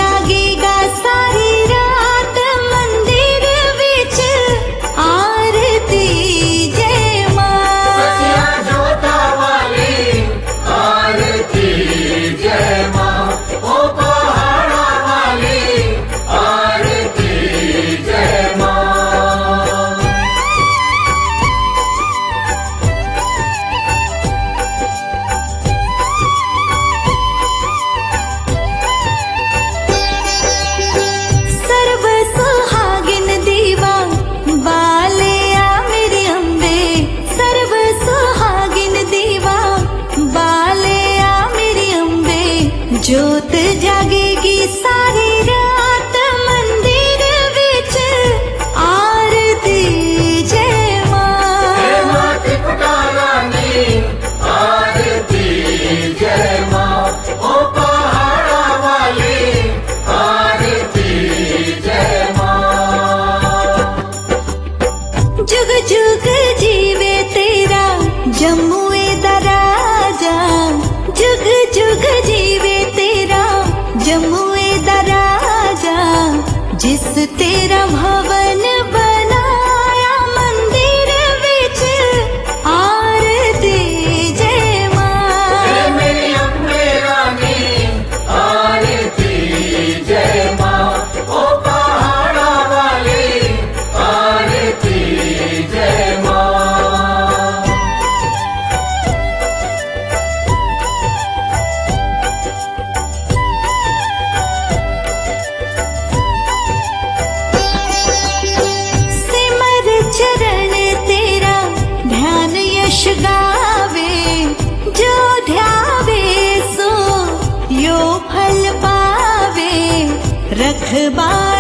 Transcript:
जागेगा सारी रात मंदिर विच आरती जय मां। ससिया जोता वाली आरती जय मां, ओ पहाड़ा वाली आरती जय मां। सर्व सुहागिन दीवा बालिया मेरी अम्बे, सर्व सुहागिन दीवा बालिया मेरी अम्बे, जोत जागेगी सारी रात मंदिर विच आरती जय हे मां। मां त्रिपुटा रानी आरती जय मां, ओ पहाड़ा वाली आरती जय मां। जुग जुग जीवे तेरा जम्मुए दा राजा, जुग जुग जीवे तेरा जम्मुए दा राजा, जिस तेरा भवन बनाया मंदिर विच आरती जय हे मां। मेरी अम्बे रानी आरती जय मां, ओ पहाड़ा वाली आरती जय मां। सिमर चरण तेरा ध्यान यश गावे, जो ध्यावे सो यो फल पावे, रखबा